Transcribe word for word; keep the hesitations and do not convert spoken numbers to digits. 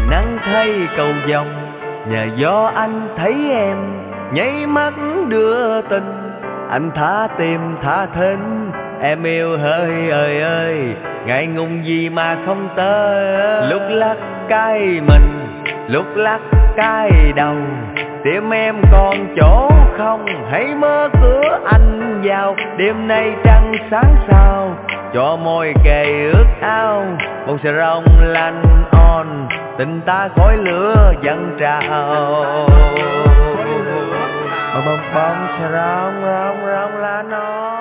nắng thay cầu vồng, nhờ gió anh thấy em nháy mắt đưa tình. Anh thả tim thả thính, em yêu hơi ơi ơi, ngại ngùng gì mà không tới. Lúc lắc cái mình, lúc lắc cái đầu, tim em còn chỗ không, hãy mở cửa anh vào. Đêm nay trăng sáng sao, cho môi kề ướt áo, bông xà rong lanh on, tình ta khói lửa dâng trào. Bông bông bông xà rong rong rong là nó.